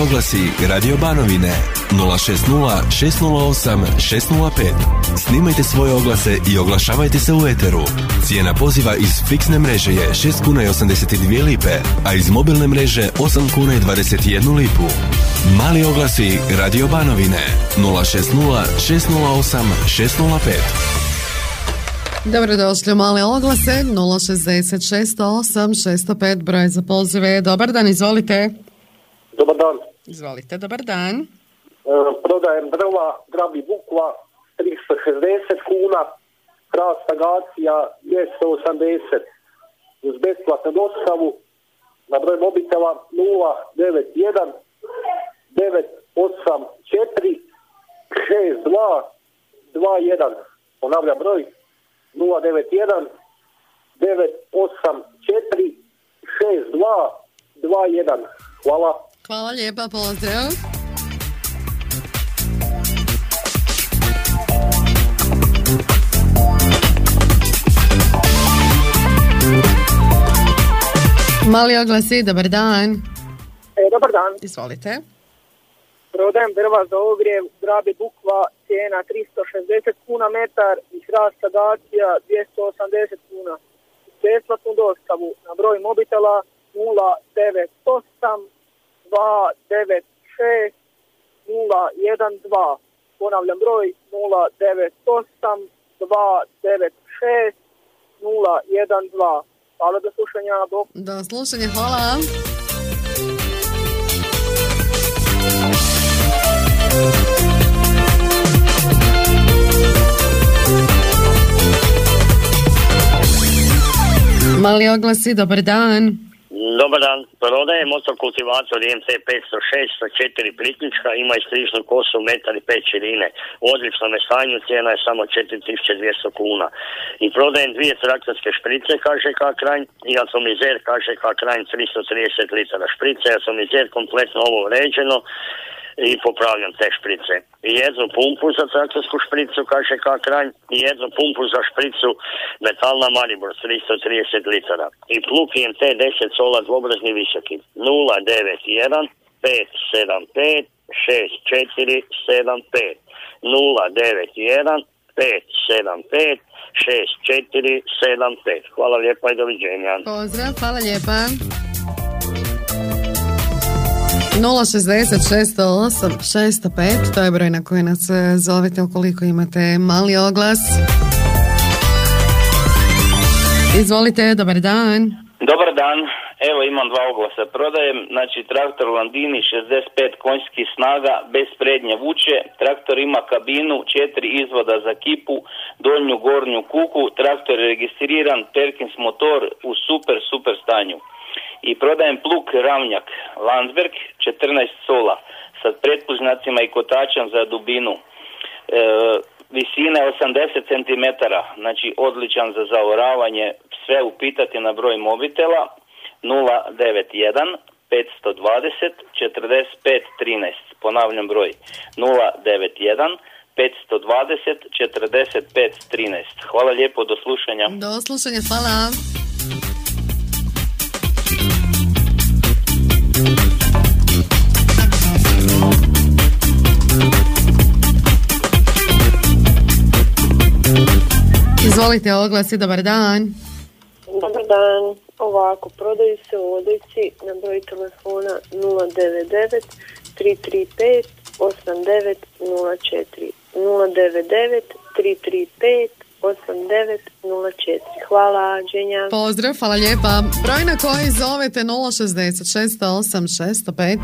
oglasi Radio Banovine 060 608 605. Snimajte svoje oglase i oglašavajte se u eteru. Cijena poziva iz fiksne mreže je 6 kuna i 82 lipe, a iz mobilne mreže 8 kuna i 21 lipu. Mali oglasi Radio Banovine 060 608 605. Dobrodošli u male oglase 060 608 605, broj za pozive. Dobar dan, izvolite. Dobar dan. Izvolite, dobar dan. Prodajem drva, grabi bukva, 360 kuna, hrast agacija 280, uz besplatnu dostavu, na broj mobitela 091 984 62 21. Ponavljam broj 091 984 62 21. Hvala. Hvala lijepa, pozdrav. Mali oglasi, dobar dan. Dobar dan. Izvolite. Prodajem drva za ogrjev, grabi bukva, cijena 360 kuna metar i hrast agacija 280 kuna. Besplatnu dostavu na broj mobitela 098 296 012. Ponavljam broj 098 296 012. Hvala, do slušanja. Do slušanja, hvala. Mali oglasi, dobar dan. Dobar dan, prodajem motokultivator IMT 506 sa 4 priključka, ima istrižnu kosu 1,5 m širine. U odličnom je stanju, cijena je samo 4200 kuna. I prodajem 2 traktorske šprice KŽK Kranj i atomizer KŽK Kranj 330 litara šprice, atomizer kompletno ovo uređeno i popravljam te šprice. I jednu pumpu za traktorsku špricu KŽK Kranj i jednu pumpu za špricu metalna Maribor 330 litara. I plug IMT 10 sola dvobrazni visoki 091 575 6475 091 575 6475. Hvala lijepa i doviđenja. Pozdrav, hvala lijepa. 060 608 605, to je broj na koji nas zovete ukoliko imate mali oglas. Izvolite, dobar dan. Dobar dan, evo imam 2 oglasa. Prodajem, znači traktor Landini 65 konjskih snaga bez prednje vuče. Traktor ima kabinu, 4 izvoda za kipu, donju gornju kuku. Traktor je registriran, Perkins motor u super stanju. I prodajem plug Ravnjak Landsberg 14 sola sa pretpužnjacima i kotačem za dubinu. Visine 80 cm, znači odličan za zaoravanje. Sve upitati na broj mobitela 091 520 45 13. Ponavljam broj 091 520 45 13. Hvala lijepo, do slušanja. Do slušanja, hvala. Izvolite, oglasi, dobar dan. Dobar dan, ovako, prodaju se u odjeći na broj telefona 099 335 8904 099 335 8904. Hvala, Đenja. Pozdrav, hvala lijepa. Broj na koji zovete 060 608 605.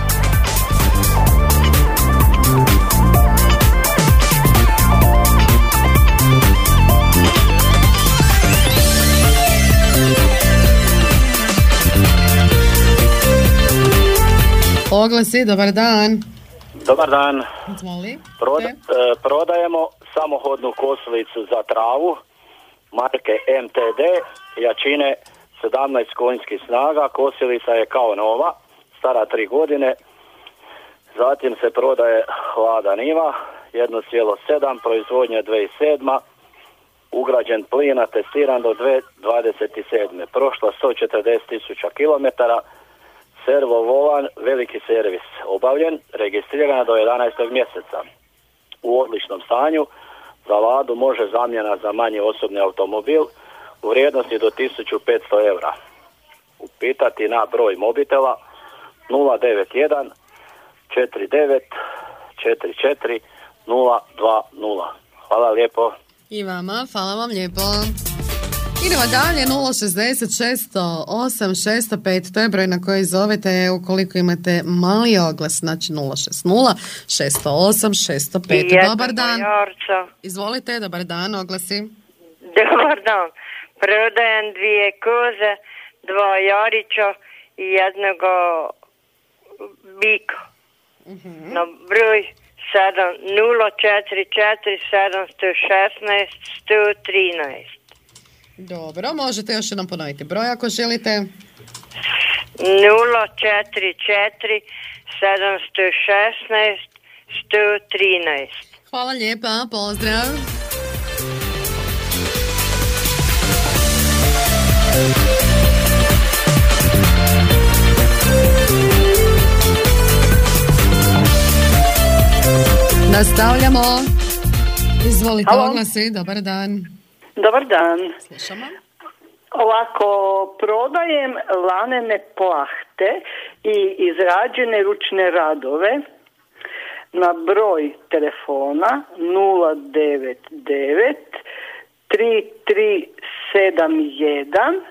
Oglasi, dobar dan. Dobar dan. Prodajemo samohodnu kosilicu za travu marke MTD, jačine 17 konjskih snaga. Kosilica je kao nova, stara 3 godine. Zatim se prodaje Lada Niva 1,7, proizvodnja 2007, ugrađen plina, testiran do 2027. Prošla 140.000 km, Servo volan, veliki servis obavljen, registrirana do 11. mjeseca. U odličnom stanju, za Ladu može zamjena za manji osobni automobil u vrijednosti do 1500 eura. Upitati na broj mobitela 091 49 44 020. Hvala lijepo. I vama, hvala vam lijepo. Idemo dalje, 060 608 605, to je broj na koji zovete ukoliko imate mali oglas, znači 060 608 605. Dobar dan. Izvolite, dobar dan, oglasi. Dobar dan. Prodajem 2 koze, 2 jarića i jednog bika. Na broj 044 716 113. Dobro, možete još jednom ponoviti broj ako želite. 044 716 113. Hvala lijepa, pozdrav. Nastavljamo. Izvolite, oglasi, dobar dan. Dobar dan. Slušamo. Ovako, prodajem lanene plahte i izrađene ručne radove na broj telefona 099 3371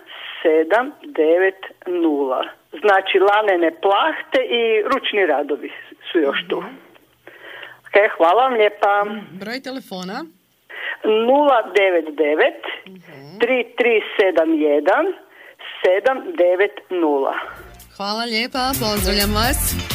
790. Znači lanene plahte i ručni radovi su još tu. Ok, hvala vam lijepa. Broj telefona 099 3371 790. Hvala lijepa, pozdravljam vas.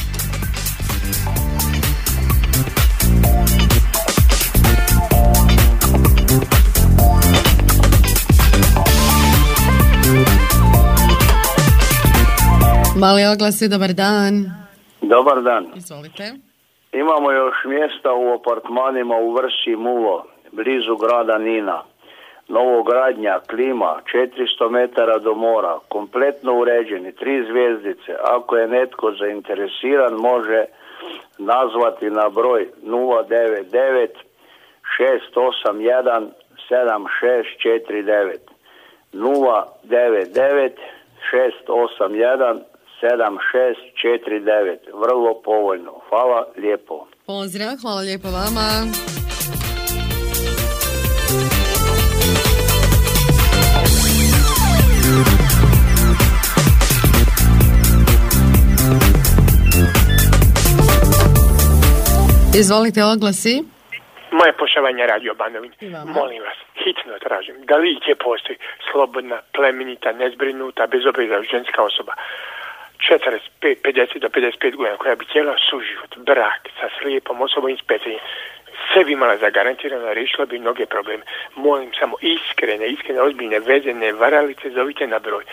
Mali oglasi, dobar dan. Dobar dan. Izvolite. Imamo još mjesta u apartmanima u Vrsi Mulo, blizu grada Nina. Novogradnja, klima, 400 metara do mora, kompletno uređeni, 3 zvjezdice. Ako je netko zainteresiran, može nazvati na broj 099 681 7649. 099 681 7649. Vrlo povoljno. Hvala lijepo. Pozdrav, hvala lijepo vama. Izvolite, oglasi. Moje poštovanje Radio Banovine. Molim vas, hitno tražim, da li gdje postoji slobodna, plemenita, nezbrinuta, bezobrazna ženska osoba 45, 50 do 55 godina koja bi htjela suživot, brak sa slijepom osobom iz Petrinje, sve bi imala zagarantirano, riješila bi mnoge probleme. Molim samo iskrene, ozbiljne, vezene varalice, zovite na broj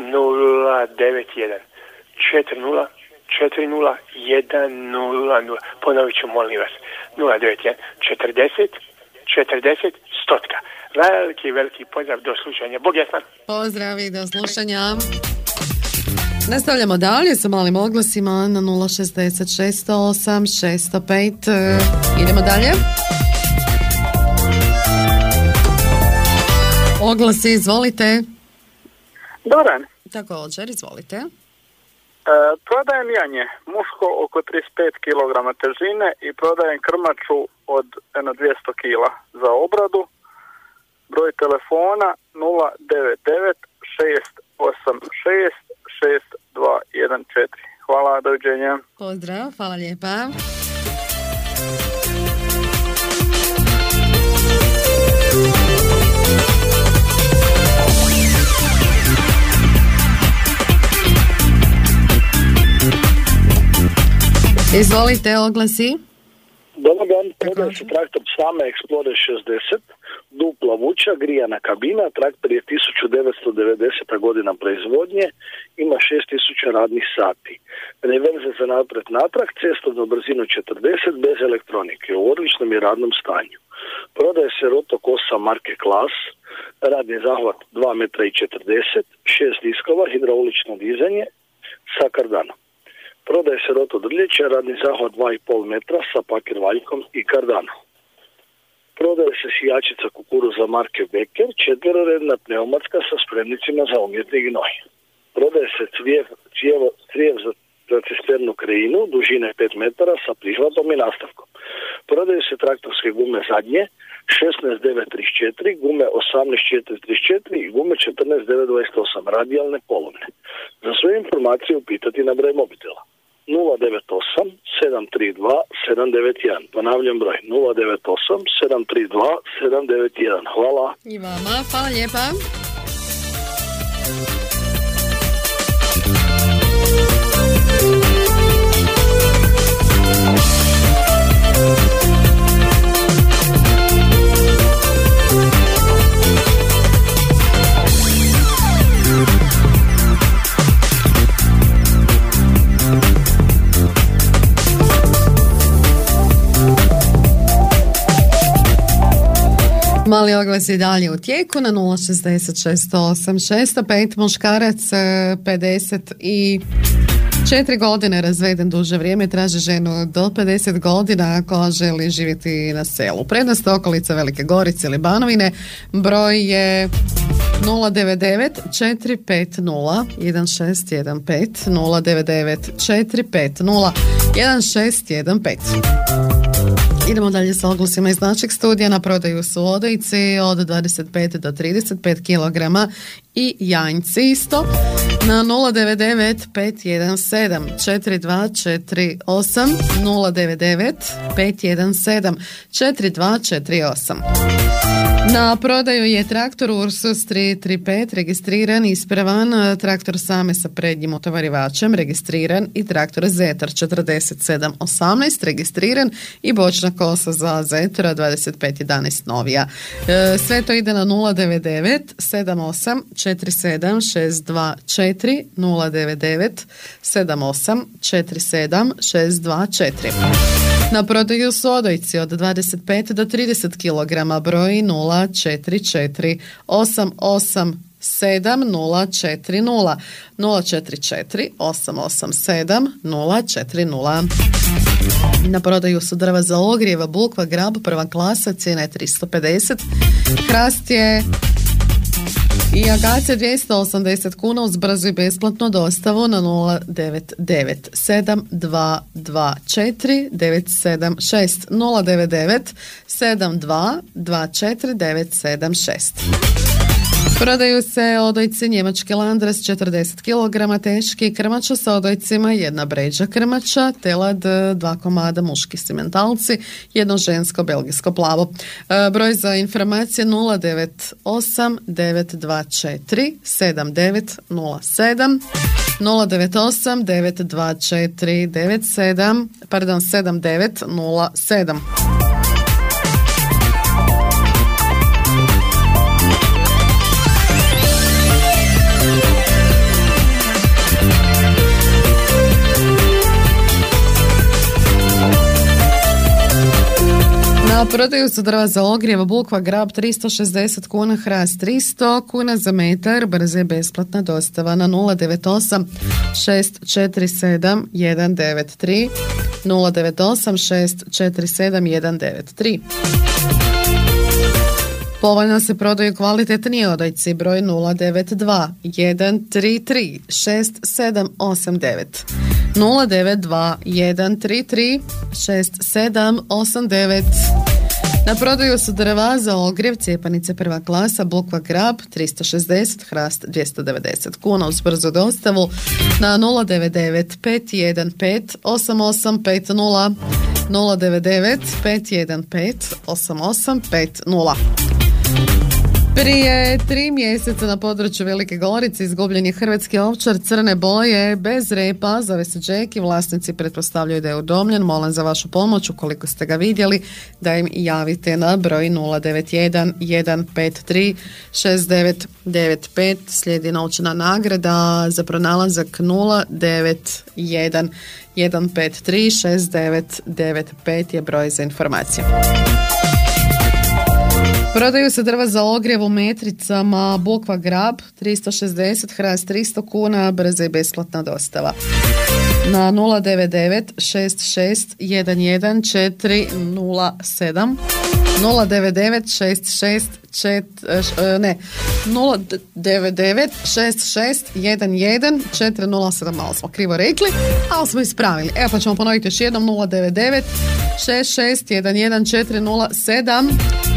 091 40 40 100. Ponovit ću, molim vas, 091 40 40 100. Veliki pozdrav, do slušanja. Bog jasna. Pozdrav i do slušanja. Nastavljamo dalje sa malim oglasima na 060 608 605. Idemo dalje. Oglasi, izvolite. Dobar dan. Također, izvolite. Prodajem janje, muško oko 35 kg težine i prodajem krmaču od 200 kg za obradu. Broj telefona 099 686 6214. Hvala, doviđenja. Pozdrav, hvala lijepa. Izvolite, oglasi. Dobar dan, prodaje se traktor Same Explorer 60, dupla vuča, grijana kabina, traktor je 1990. godina proizvodnje, ima 6000 radnih sati. Reverze za napred natrag, cestovnu brzinu 40, bez elektronike, u odličnom i radnom stanju. Prodaje se roto kosa marke Klas, radni zahvat 2,40 m, 6 diskova, hidraulično dizanje, sa kardanom. Prodaje se roto drljeće, radni zahvat 2,5 metra sa pakir valjkom i kardanom. Prodaje se sijačica kukuruza marke Becker, 4-redna pneumatska sa spremnicima za umjetni gnoj. Prodaje se crijev za cisternu kreinu, dužine 5 metara sa prihvatom i nastavkom. Prodaju se traktorske gume zadnje, 16.934, gume 18.434 i gume 14.928, radijalne polovne. Za sve informacije upitati na broj mobitela 098 732 791. Ponavljam broj 098 732 791. Hvala. I vama, hvala lijepa. Mali oglas je dalje u tijeku na 066 108 605, muškarac 54 godine, razveden duže vrijeme, traži ženu do 50 godina koja želi živjeti na selu. Prednost okolica Velike Gorice ili Banovine, broj je 099 450 1615 099 450 1615. Idemo dalje sa oglasima iz našeg studija. Na prodaju su odojci od 25 do 35 kg i janjci isto na 099 517 4248 099 517 4248. Na prodaju je traktor Ursus 335 registriran, ispravan, traktor Same sa prednjim utovarivačem registriran i traktor Zetor 4718 registriran i bočna kosa za Zetora 2511 novija. Sve to ide na 099 78 47 624 099 78 47 624. Na prodaju su odojci od 25 do 30 kg, broj 044 887 040 044 887 040. Na prodaju su drva za ogrijev, bukva, grab, prva klasa, cijena je 350. Hrast je i agacija 280 kuna uz brzu i besplatnu dostavu na 099 7224 976 099 7224 976. Prodaju se odojci njemački Landres 40 kg teški, krmača sa odojcima, jedna bređa krmača, telad 2 komada muški simentalci, jedno žensko belgijsko plavo. Broj za informacije 098 924 7907 098 924 7907. Na prodaju su drva za ogrijev, bukva, grab 360 kuna, hrast 300 kuna za metar, brza i besplatna dostava na 098 647 193 098 647 193. Povoljno se prodaju kvalitetni odojci, broj 092 133 6789 092 133 6789. Na prodaju su drva za ogrijev, cijepanice prva klasa, bukva, grab 360, hrast 290 kuna uz brzu dostavu na 099 515 8850 099 515 8850. Prije 3 mjeseca na području Velike Gorice izgubljen je hrvatski ovčar crne boje bez repa, zove se Jackie, vlasnici pretpostavljaju da je udomljen. Molim za vašu pomoć, ukoliko ste ga vidjeli, da im javite na broj 091 153 6995. Slijedi novčana nagrada za pronalazak 091 153 6995 je broj za informacije. Prodaju se drva za ogrjev u metricama Bukva Grab 360, Hrast 300 kuna, brza i besplatna dostava. Na 099 66 11 407 099 66 11 407, malo smo krivo rekli, ali smo ispravili. Evo pa ćemo ponoviti još jednom, 099 66 11 407.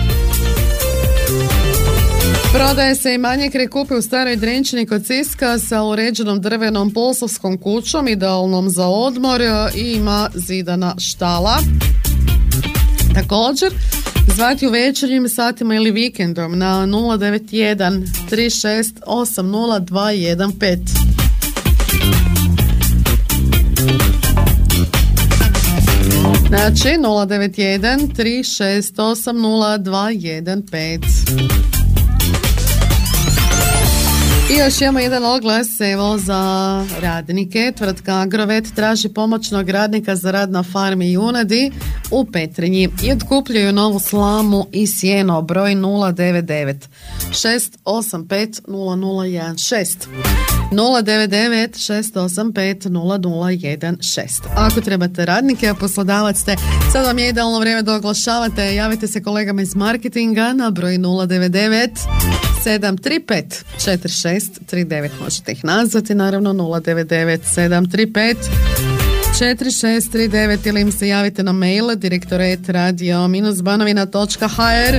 Prodaje se i Manjekre kupi u Staroj Drenčini kod Siska sa uređenom drvenom polsovskom kućom, idealnom za odmor i ima zidana štala. Također, zvati u večernjim satima ili vikendom na 091 36 80 215. Znači 091 36 80 215. I još imamo jedan oglas, evo, za radnike. Tvrtka Agrovet traži pomoćnog radnika za rad na farmi Junadi u Petrinji i otkupljuju novu slamu i sjeno, broj 099 685 0016 099 685 0016. Ako trebate radnike, a poslodavac ste, sad vam je idealno vrijeme da oglašavate. Javite se kolegama iz marketinga na broj 099 735 4639. Možete ih nazvati, naravno 099 735 4639 ili im se javite na mail direktorat-radio-banovina.hr.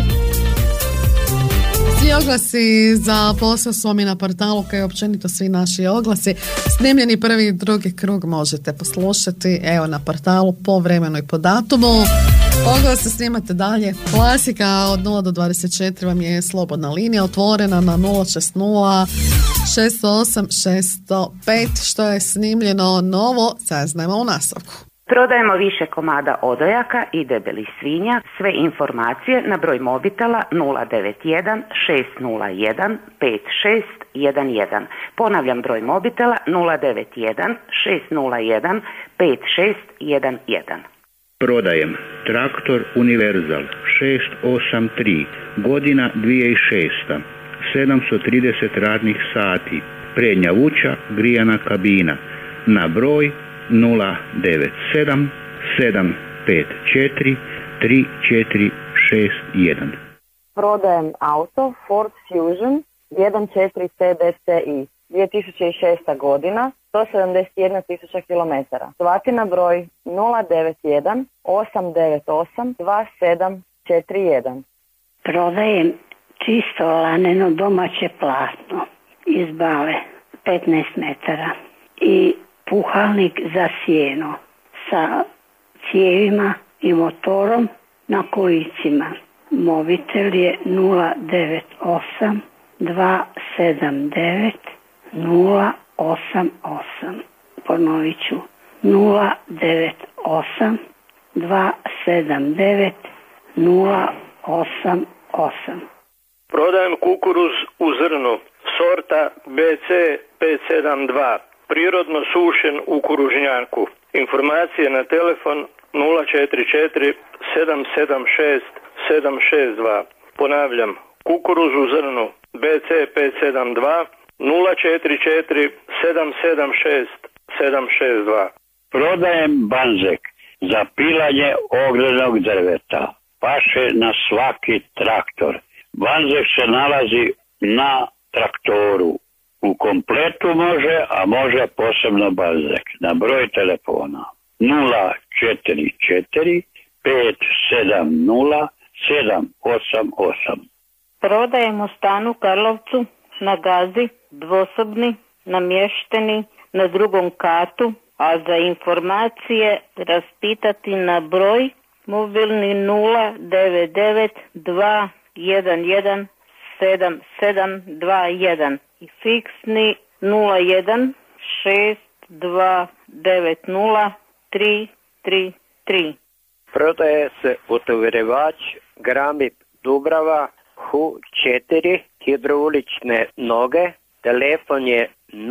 Svi oglasi za posao su mi na portalu, kao i općenito svi naši oglasi. Snimljeni prvi i drugi krug možete poslušati, evo, na portalu po vremenu i po datumu. Oglase snimate dalje. Klasika od 0 do 24 vam je slobodna linija otvorena na 060 68 605. Što je snimljeno novo, saznajmo u nastavku. Prodajemo više komada odojaka i debelih svinja. Sve informacije na broj mobitela 091 601 5611. Ponavljam broj mobitela 091 601 5611. Prodajem traktor Univerzal 683, godina 2006, 730 radnih sati, prednja vuča, grijana kabina, na broj 097 754 3461. Prodajem auto Ford Fusion 1.4 TDCi, 2006. godina, 171.000 km. Zvati na broj 091 898 2741. Prodajem čisto laneno domaće platno iz bale 15 metara i puhalnik za sjeno sa cijevima i motorom na kolicima. Mobitel je 098 279 088. Ponovit ću 098 279 088. Prodajem kukuruz u zrnu sorta BC 572, prirodno sušen u kuružnjaku. Informacije na telefon 044 776 762. Ponavljam, kukuruz u zrnu BC 572 044 776 762. Prodajem banzek za pilanje ogrjevnog drveta. Paše na svaki traktor. Banzek se nalazi na traktoru. U kompletu može, a može posebno banzek. Na broj telefona 044 570 788. Prodajem u stanu Karlovcu na Gazi, dvosobni, namješteni na drugom katu, a za informacije raspitati na broj mobilni 099 211 7721 i fiksni 01 6290 333. Prodaje se utovjerevač Gramip Dubrava Hu4 hidroulične noge. Telefon je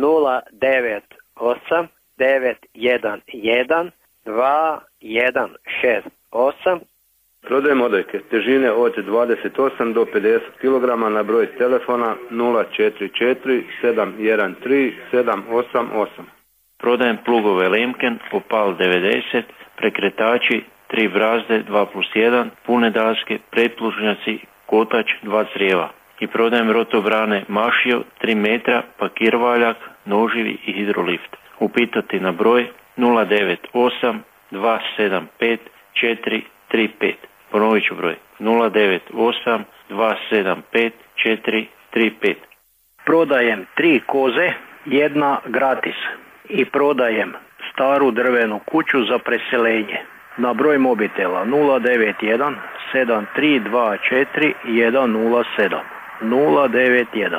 098 911 2168. Prodajem odojke težine od 28 do 50 kg na broj telefona 044 713 788. Prodajem plugove Lemken, Opal 90, prekretači, 3 brazde 2+1, pune daske, pretplužnjaci, kotač, 2 crijeva. I prodajem rotobrane Mašio, 3 metra, pakirvaljak, noživi i hidrolift. Upitati na broj 098 275 435. Ponovit ću broj 098 275 435. Prodajem 3 koze, 1 gratis. I prodajem staru drvenu kuću za preseljenje. Na broj mobitela 091 7324 107. 091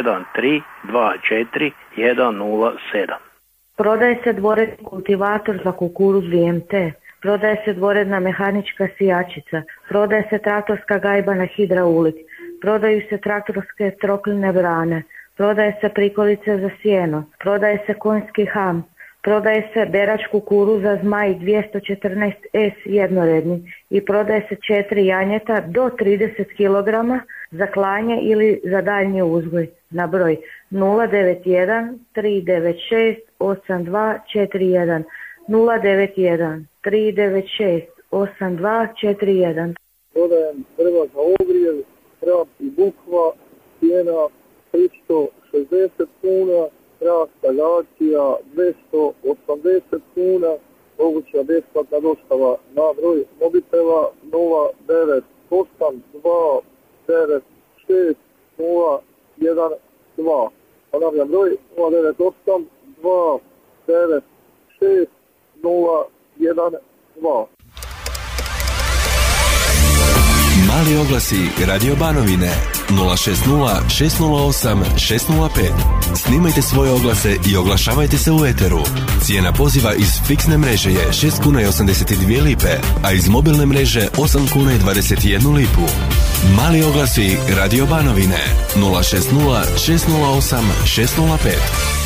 7324 107. Prodaje se dvoredni kultivator za kukuruz VMT. Prodaje se dvoredna mehanička sijačica. Prodaje se traktorska gajba na hidraulik. Prodaju se traktorske trokline brane. Prodaje se prikolice za sjeno. Prodaje se konjski ham. Prodaje se berač kukuruza Zmaj 214S jednoredni. I prodaje se 4 janjeta do 30 kg za klanje ili za daljnji uzgoj. Na broj 091 396 8241. 091 396 8241. Prodajem drva za ogrijev, hrap i bukva, cijena 360 kuna, hrast agacija 280 kuna, moguća besplatna dostava na broj mobitela 098 296 012. Ponavljam broj 098 296 012. Mali oglasi Radio Banovine 060 608 605. Snimajte svoje oglase i oglašavajte se u eteru. Cijena poziva iz fiksne mreže je 6 kuna i 82 lipe, a iz mobilne mreže 8 kuna i 21 lipu. Mali oglasi Radio Banovine 060 608 605.